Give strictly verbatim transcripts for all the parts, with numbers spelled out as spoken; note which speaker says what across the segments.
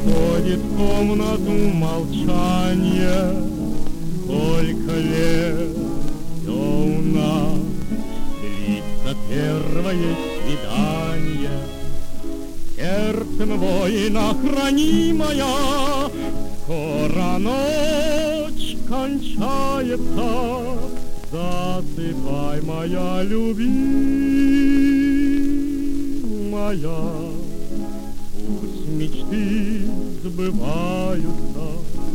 Speaker 1: Входит в комнату молчание. Сколько лет все у нас длится первое свидание. Сердцем воина хранимая, скоро ночь кончается. Засыпай, моя любимая, пусть мечты сбываются.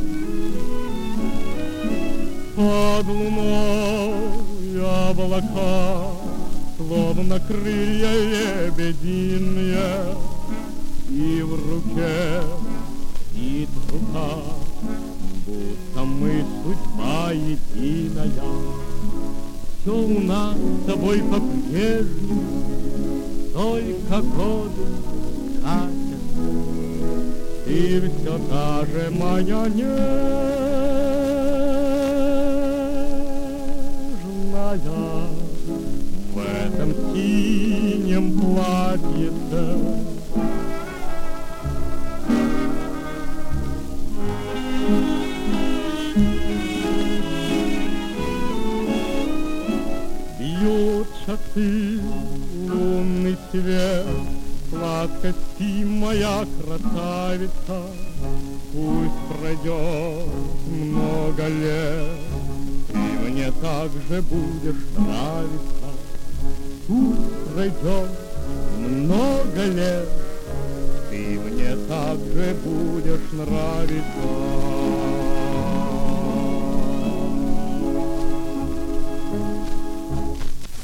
Speaker 1: Под луной облака, словно крылья лебединые, и в руке спит рука, будто мы судьба единая. Все у нас с тобой по-прежнему, только годы катятся. Ты все та же моя нежная, в этом синем платьице. Бьют часы, лунный свет, сладко спи, моя красавица. Пусть пройдет много лет, ты мне так же будешь нравиться. Пусть пройдет много лет, ты мне так же будешь нравиться.